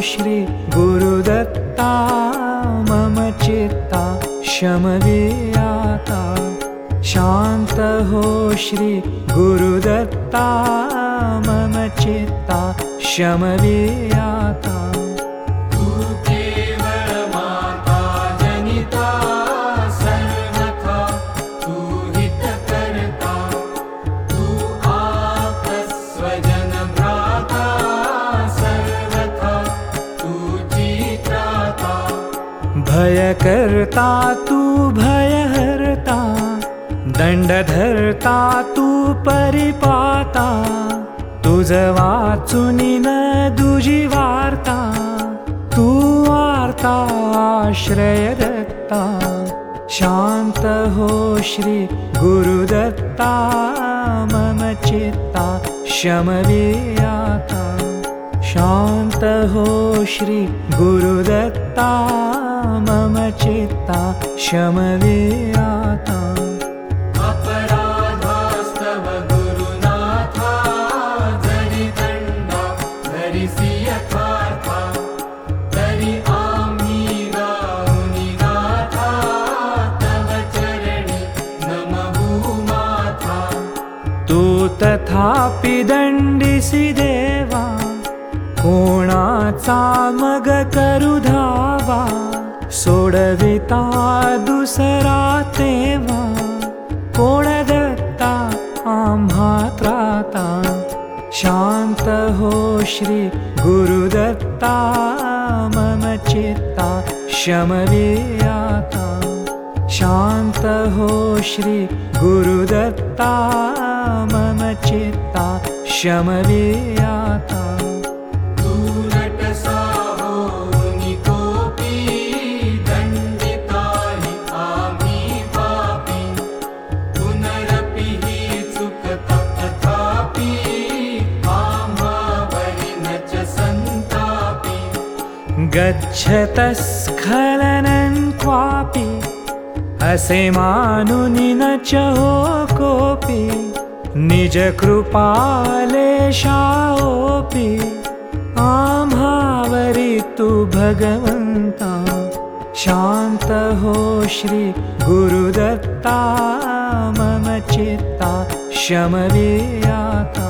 श्री गुरुदत्ता मम चित्ता शमवियाता। शांत हो श्री गुरुदत्ता मम चित्ता शमवियाता। तू केवल माता जनिता सर्वथा, तू हित करता, तू आपस्वजन भ्राता सर्वथा, तू चित्राता। भय करता तू भयहरता, दंडधरता तू परिपाता। तुझ वाचुनी न दुजी वार्ता, तू वार्ता आश्रय दत्ता। शांत हो श्री गुरुदत्ता मम चित्ता शमवियाता। शांत हो श्री गुरुदत्ता मम चित्ता शमवियाता। अपराधास्तव गुरुनाथा, जरी दंडा धरिसी यथार्था, तरी आम्ही गाऊनी गाथा, तव चरणी नमवू माथा। तू तथापि दंडिसी देवा, कोणाचा मग करू धावा। सोडविता दुसरा तेवा, कोण दत्ता आम्हा त्राता। शांत हो श्री गुरुदत्ता मम चित्ता शमवियाता। शांत हो श्री गुरुदत्ता मम चित्ता शमवियाता। गच्छतस्खलनं क्वापि, असे मानुनि न च हो कोऽपि। निज कृपालेशाओपि, आम्हावरि तु भगवन्ता। शांत हो श्री गुरुदत्ता मम चित्ता शमवियाता।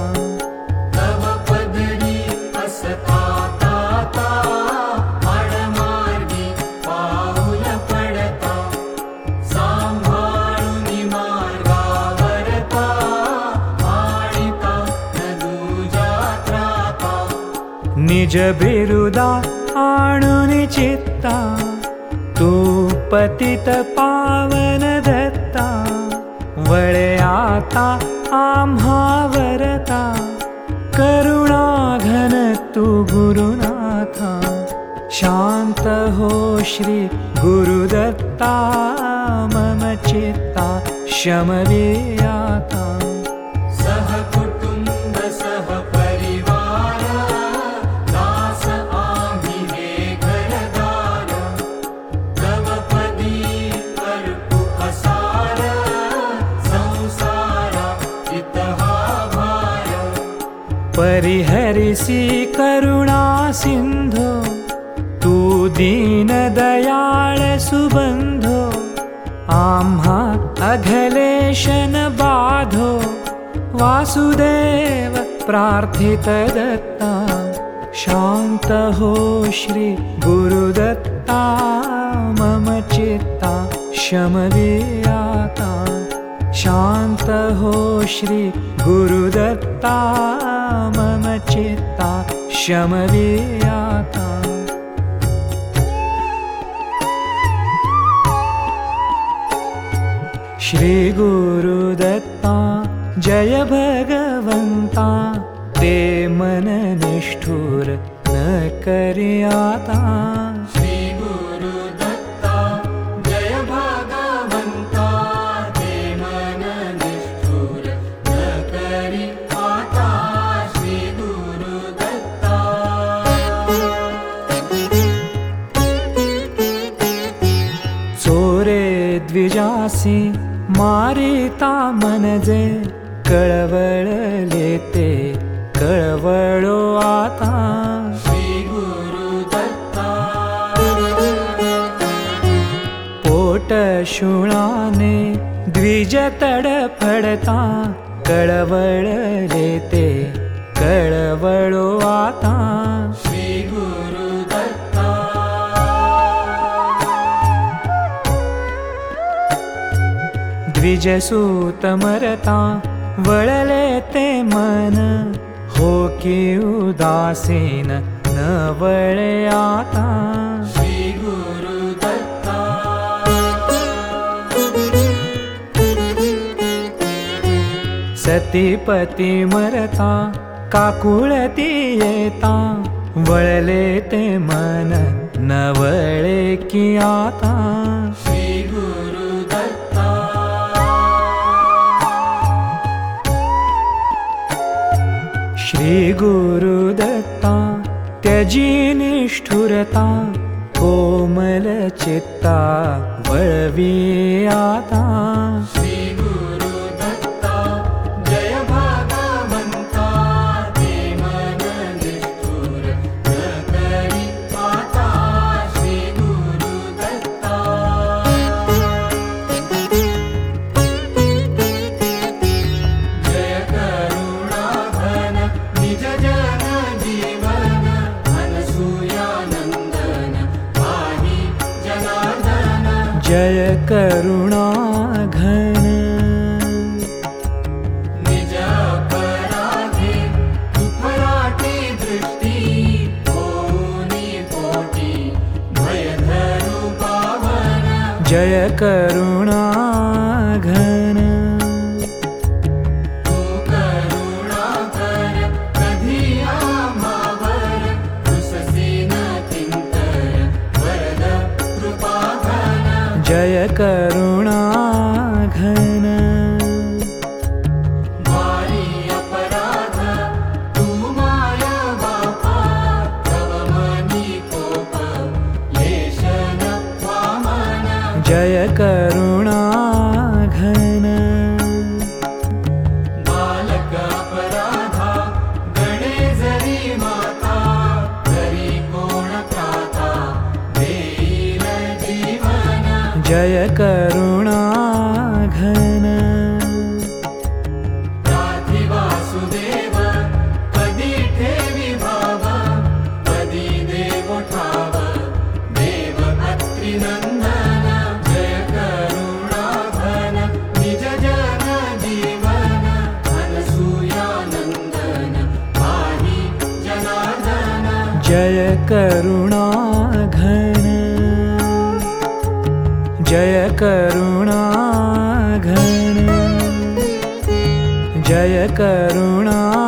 निज बिरुदा आणुनि चित्ता, तू पतित पावन दत्ता। वळे आता आम्हा वरता, करुणा घन तू गुरुनाथा। शांत हो श्री गुरुदत्ता मम चित्ता शमवियाता। परिहरिसी करुणा सिंधो, तू दीन दयाळ सुबंधो। आम्हा अघलेशन बाधो, वासुदेव प्रार्थित दत्ता। शांत हो श्री गुरुदत्ता मम चित्ता शमवियाता। शांत हो श्री गुरुदत्ता मम चित्ता शमवियाता। श्री गुरुदत्ता जय भगवंता, ते मन निष्ठुर न करियाता। श्री गुरुदत्ता जय भगवंता, ते मन निष्ठुर न करियाता। श्री गुरुदत्ता चोरे द्विजासी मारिता मनजे, कळवळले ते कळवळो आता। श्री गुरुदत्ता कशुणाने द्विज तडफडता कळवळ लेते कळवळो आता श्री गुरुदत्ता द्विजसूत मरता वळले ते मन हो की उदासीन न वळे आता श्री गुरुदत्ता सतीपती मरता काकुळती येता वळले ते मन न वळे की आता श्री गुरुदत्ता श्री गुरुदत्ता त्यजी निष्ठुरता कोमल चित्ता वळवी आता श्री गुरुदत्ता जय भगवंता ते मन निष्ठुर न करी आता श्री गुरुदत्ता जय करुणाघन निज जन जीवन अनसूयानंदन पाहि जनार्दन जय करुणाघन निज अपराधे उपराटी दृष्टी होनी पोटी भयधरु पावन जय करुणाघन तू करुणा कर कधी आम्हावर तुससीन किंकर वरद कृपाघन जय करुणाघन वारी अपराध तू माय बापा तव मनी कोप लेशन वामन जय करुणाघन बालक अपराधा गणे जरी माता तरी कोण त्राता देईल जीवन जय करुणाघन राधी वासुदेव कधी ठेवी भाव कधी देव ठाव देव अत्रिनंदन जय करुणाघन निज जन जीवन अनसूयानंदन पाहि जनार्दन जय करुणाघन जय करुणाघन जय करुणाघन